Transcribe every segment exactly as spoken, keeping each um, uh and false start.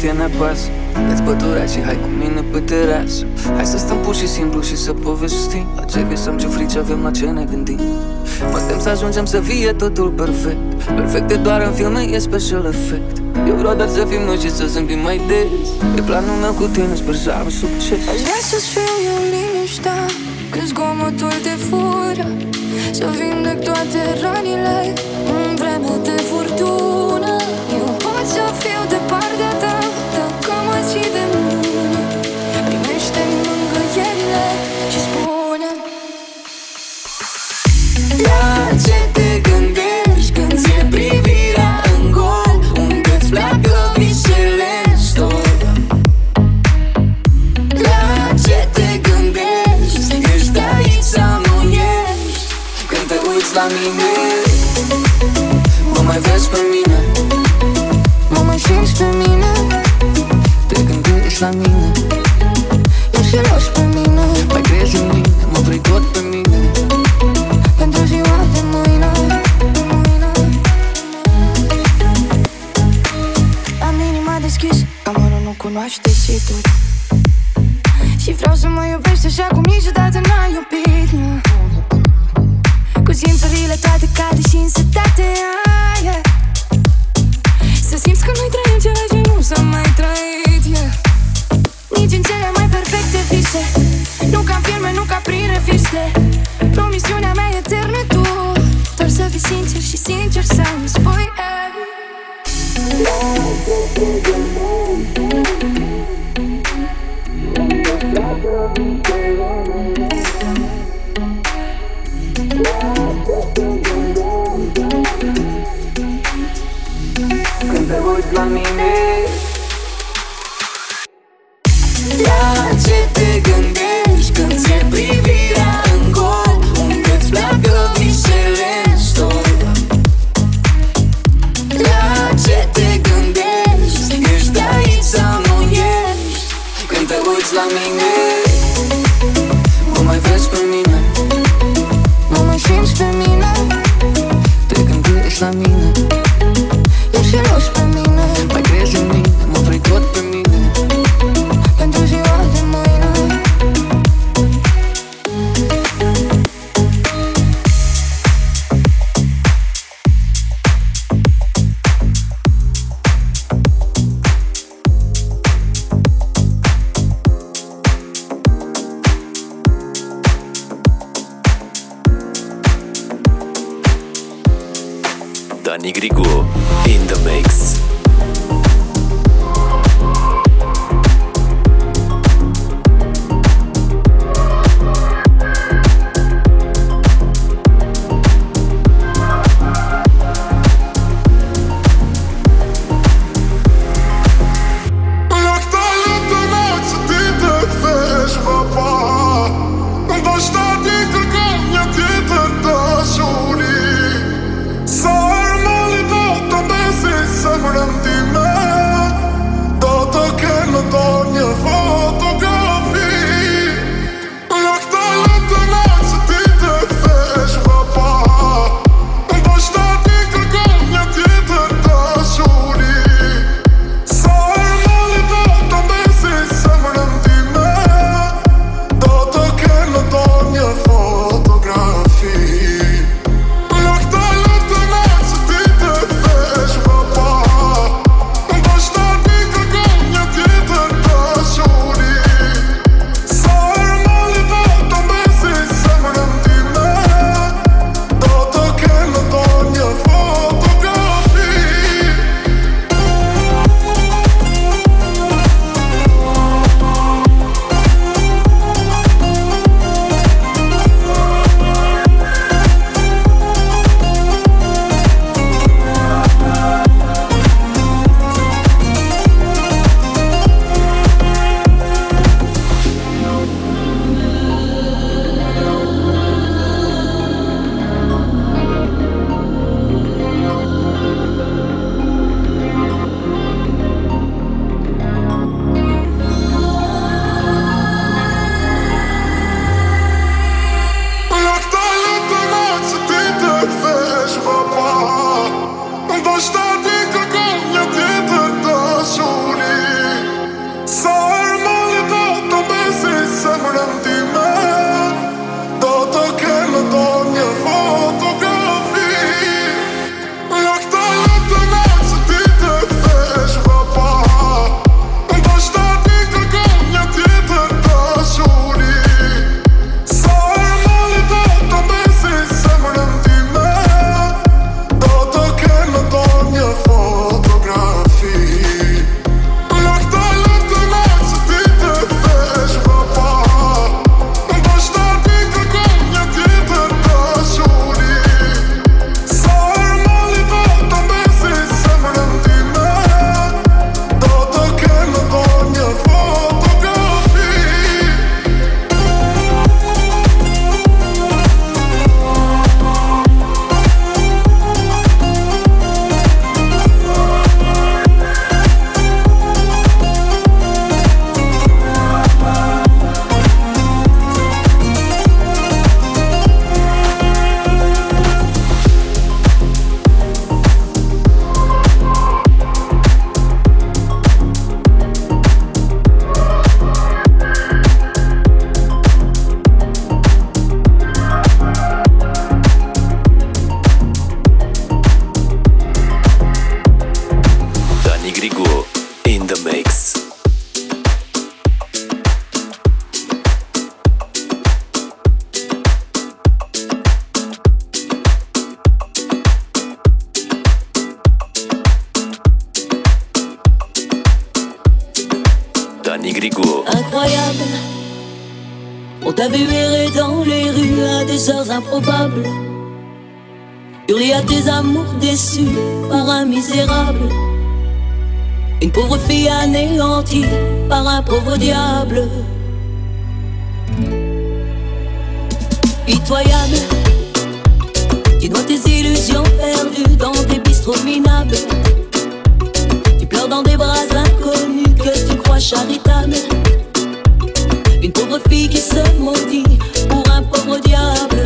ție ne pasă. Dă-ți pătura și hai cu mine pe terasă. Hai să stăm pur și simplu și să povestim la ce visăm, ce frici avem, la ce ne gândim. Mă tem să ajungem să fie totul perfect. Perfect e doar în filme, e special effect. Eu vreau doar să fim noi și să zâmbim mai des. E planul meu cu tine, sper să am succes. Aș vrea să-ți fiu eu liniștea când zgomotul te fură, să vindec toate rănile în vreme de furtună. Eu pot să fiu de partea ta dacă mă ții de mână. Primește-mi mângâierile și spune la ce te gândești când ți-e privirea în gol, unde-ți pleacă visele în stol. La ce te gândești, ești aici sau nu ești? Când te uiți la mine, mă mai vezi pe mine, mă mai simți pe mine. Te gândești la mine, ești gelos pe mine, mai crezi în mine, mă vrei tot pe mine. Pentru ziua de mâine, am inima deschis, amorul nu cunoaște țituri. Și vreau să mă iubești așa cum niciodată n-ai iubit, mă. Cu simțurile toate calde și însetate, ah, yeah. Să simți că noi trăim ceea ce nu s-a mai trăit, yeah. Nici în cele mai perfecte vise, nu ca în filme, nu ca prin reviste. Promisiunea mea e eternă tu, doar să fii sincer și sincer să-mi spui, eh. Când te uiți la mine, la ce te gândești când ți-e privirea în gol, unde-ți pleacă visele în stol. La ce te gândești, ești aici sau nu ești? când te uiți la mine, mă mai vezi pe mine, mă mai simți pe mine. te gândești la mine, ești gelos pe mine, mai crezi în mine, mă vrei tot pe mine. pentru ziua de mâine. Dani Grigu in the mix. Sarmale da, da, da, se, se, Danny Grigo. Incroyable, on t'a vu errer dans les rues à des heures improbables, hurler à tes amours déçus par un misérable, une pauvre fille anéantie par un pauvre diable. Pitoyable, tu noies tes illusions perdues dans des bistrots minables. Tu pleures dans des bras inconnus que tu crois charitables. Une pauvre fille qui se maudit pour un pauvre diable.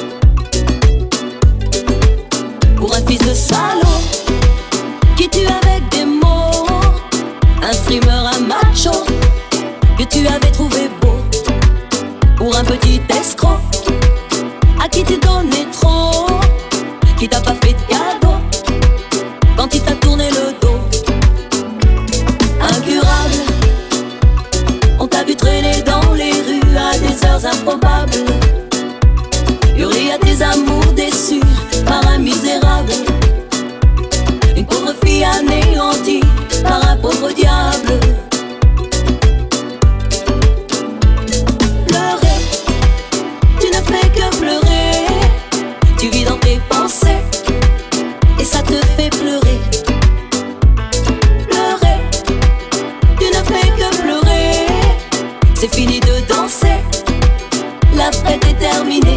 Pour un fils de salaud qui tue avec des mots, un streamer, un macho que tu avais trouvé beau. Pour un petit escroc à qui tu donnais trop, qui t'a pas fait de cadeau quand il t'a tourné le dos. Incurable, on t'a vu traîner dans les rues à des heures improbables, hurler à tes amours déçus par un misérable, une pauvre fille anéantie par un pauvre diable. Pleurer, tu ne fais que pleurer, tu vis dans tes pensées et ça te fait pleurer. Pleurer, tu ne fais que pleurer, c'est fini de danser, la fête est terminée.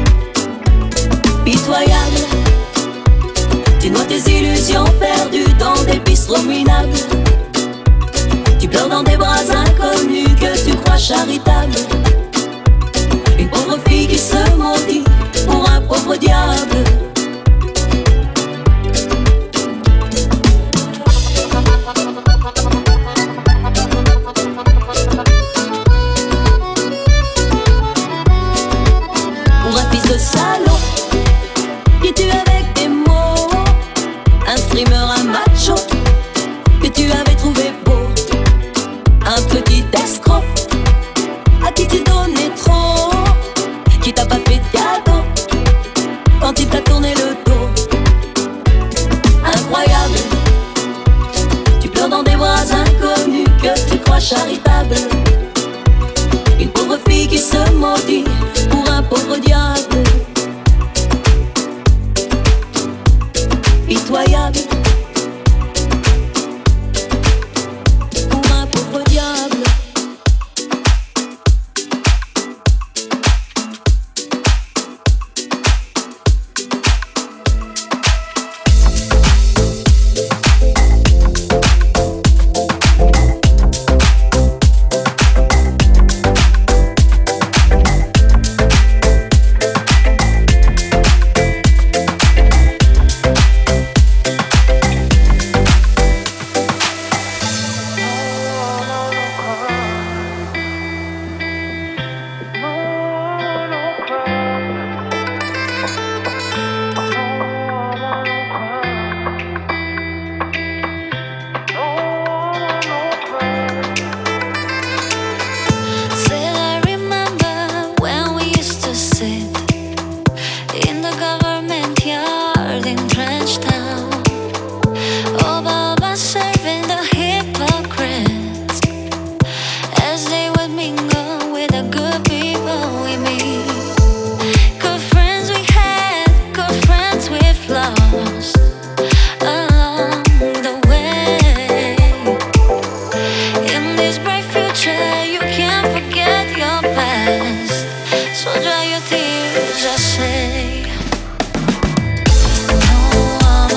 Pitoyable, tu noies tes illusions perdues dans des bistrots minables. Tu pleures dans des bras inconnus que tu crois charitables. Une pauvre fille qui se maudit pour un pauvre diable. Pour un fils de salaud qui tue avec des mots, un streamer, un macho que tu avais trouvé beau. Un petit escroc à qui tu donnais trop, qui t'a pas fait de cadeau quand il t'a tourné le dos. Incroyable, tu pleures dans des bras inconnus que tu crois charitables. Une pauvre fille qui se maudit pour un pauvre diable. Pitoyable, pour un pauvre diable. So dry your tears, I say. No, I'm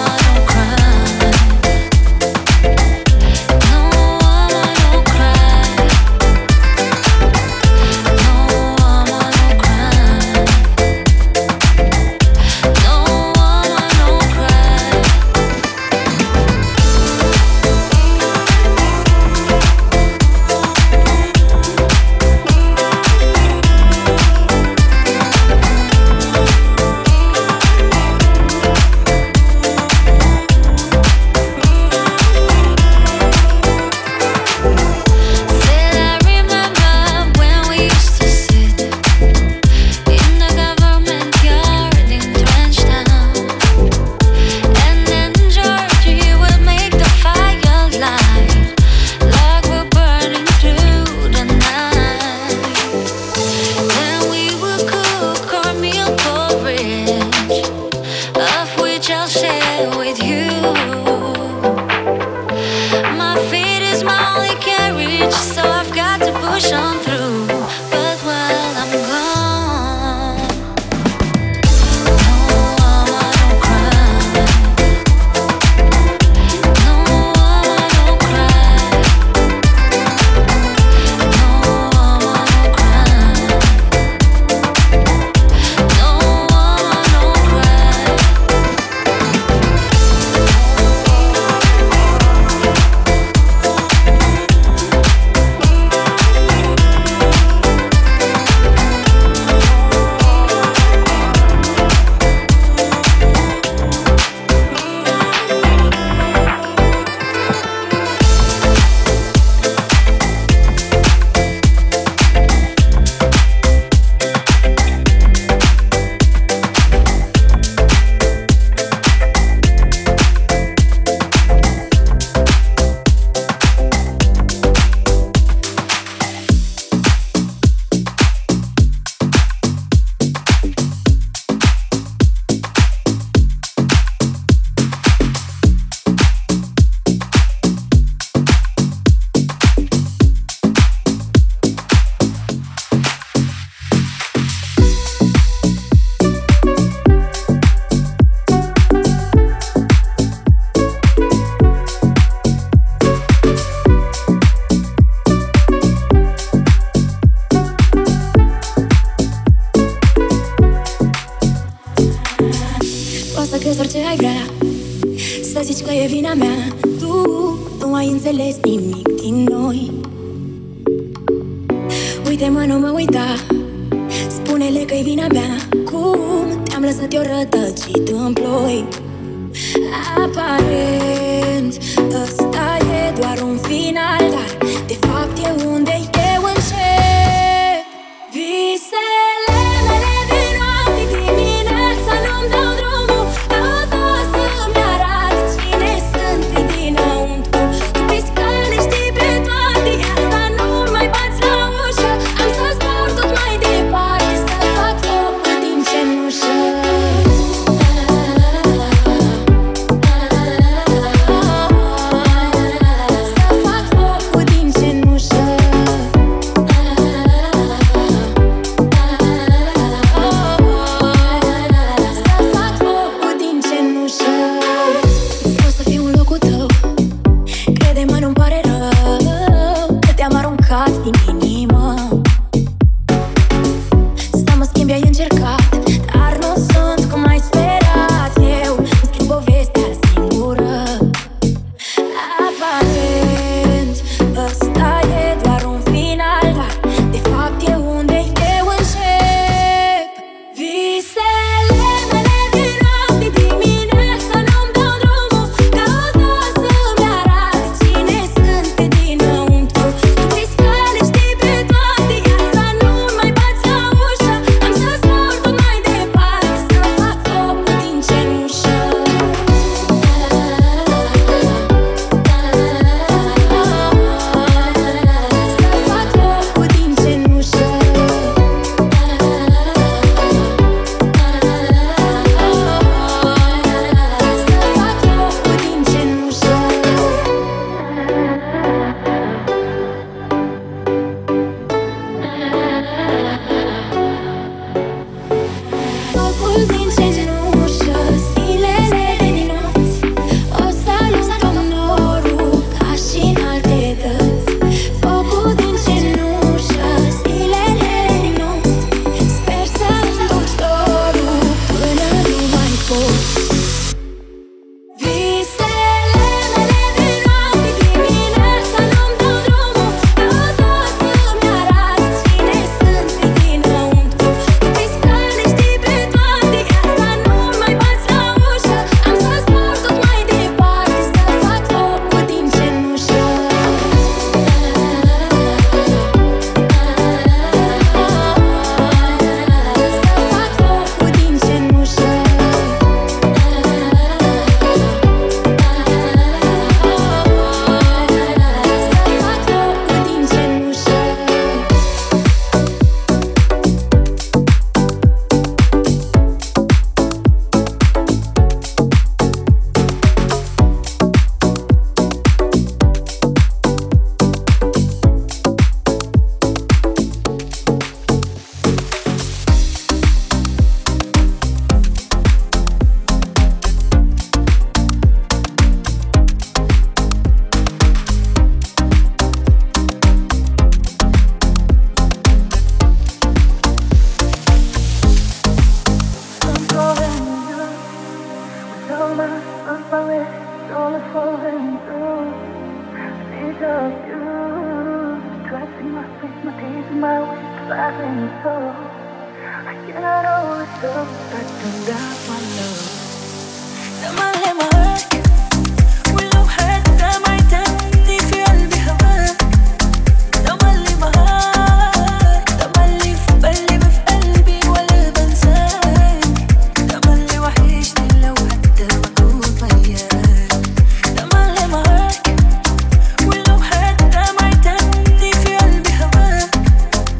crezi orice ai vrea, să zici că e vina mea. Tu nu ai înțeles nimic din noi. Uite-mă, nu mă uita, spune-le că e vina mea. Cum te-am lăsat eu rătăcit în ploi. Aparent ăsta e doar un final, dar de fapt e unde eu încep. Visele mele de noapte, dimineața nu-mi dau drumul. Caută să-mi arate cine sunt pe dinăuntru. Tu pe scale știi pe toate, asta nu mai bați la ușă. Am să zbor tot mai departe, să fac focul din cenușă.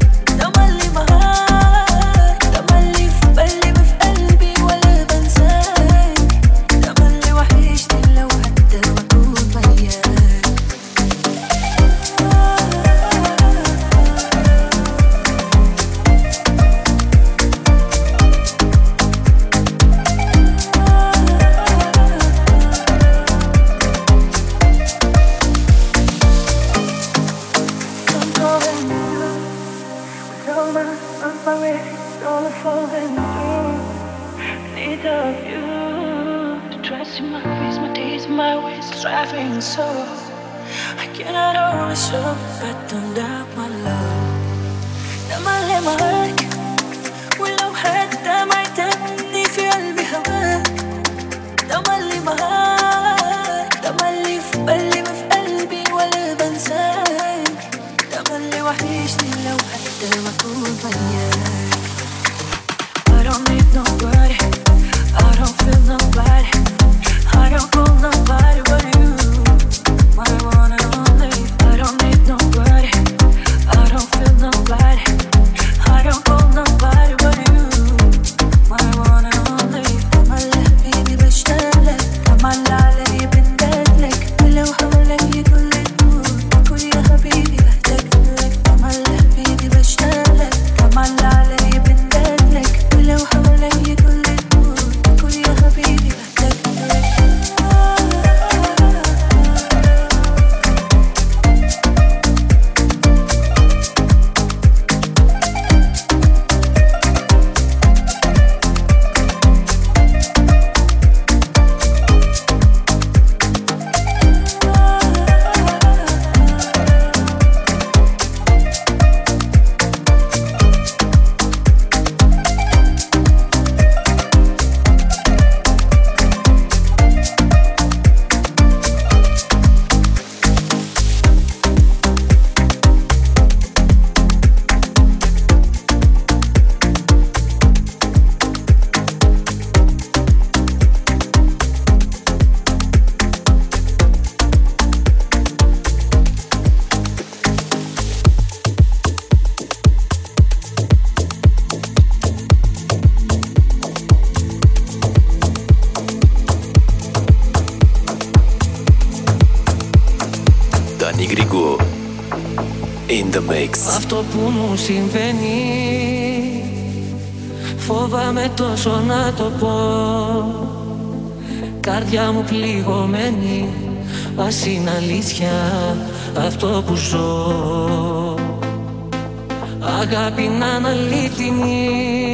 تملي في قلبي في قلبي ولا بنساك. in my face, my days, my ways, driving so. I cannot always show, but don't doubt my love. تملي معاك ولو حتى ما يتمني في قلبي هواك. تملي معاك تملي في بالي ما في قلبي ولا بنساك. تملي وحشني لو حتى ما أكون وياك. I don't need nobody, I don't feel nobody, I don't call nobody but you, my one and only. I don't need nobody, I don't feel nobody, I don't call nobody but you, my one and only. تملي حبيبي بشتاقلك، تملي علي بندلك، ولو حوالي كل الدنيا كل يا حبيبي بحتاجلك. تملي حبيبي بشتاقلك، تملي علي بندلك، ولو حوالي كل الدنيا كل يا حبيبي بحتاجلك. Danny Grigo in the mix. Αυτό που μου συμβαίνει φοβάμαι τόσο να το πω. Καρδιά μου πληγωμένη, ας είναι αλήθεια αυτό που ζω. Αγάπη να είναι αλήθινη,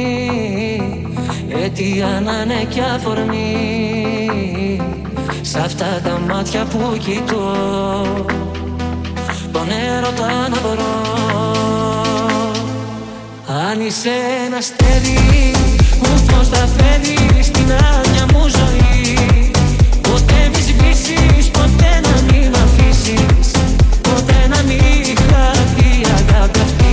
αιτία να είναι κι αφορμή. Σ' αυτά τα μάτια που κοιτώ, τον έρωτα να βρω. Αν είσαι ένα αστέρι που φως θα φέρει στην άδεια μου ζωή. Ποτέ μη σβήσεις, ποτέ να μην μ' αφήσεις, ποτέ να μην χαθεί η αγάπη αυτή.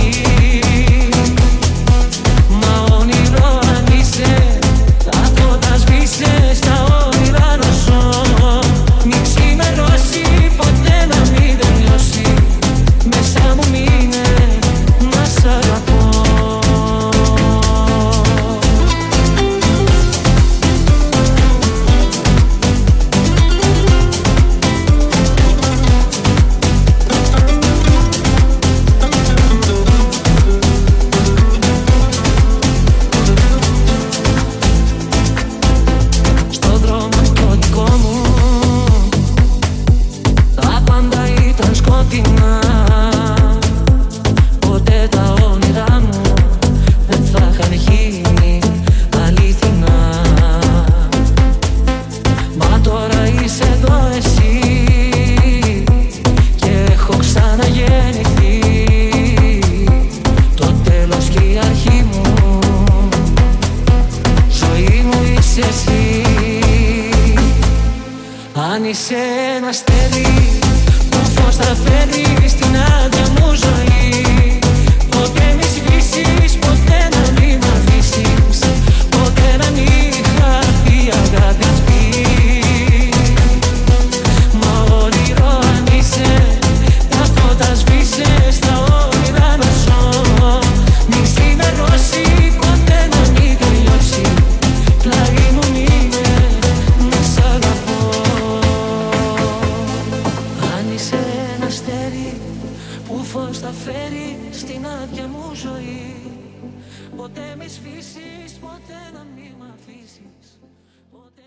Μα όνειρο αν είσαι, τα φώτα σβήσες, τα όνειρα να ζω. Μην ξημερώσει, ποτέ να μην τελειώσει, μέσα μου μείνε να σ' αγαπώ. Στον δρόμο το δικό μου τα πάντα ήταν σκοτεινά. Ποτέ τα όνειρά μου δεν θα είχαν γίνει αληθινά. Μα τώρα είσαι εδώ εσύ και έχω ξαναγεννηθεί. Το τέλος και η αρχή μου, ζωή μου είσαι εσύ. Αν είσαι ένα αστέρι που φως θα φέρει στην άδεια μου ζωή. Ποτέ μη σβήσεις, ποτέ να μην μ' αφήσεις, ποτέ να μην χαθεί η αγάπη αυτή. Μα όνειρο αν είσαι, τα φώτα σβήσες, τα όνειρα να ζω. Μην ξημερώσει, ποτέ να μην τελειώσει, πλάι μου μείνε να σ' αγαπώ. Αν είσαι ένα αστέρι που φως θα φέρει στην άδεια μου ζωή. Ποτέ μη σβήσεις, ποτέ να μην μ' αφήσεις, ποτέ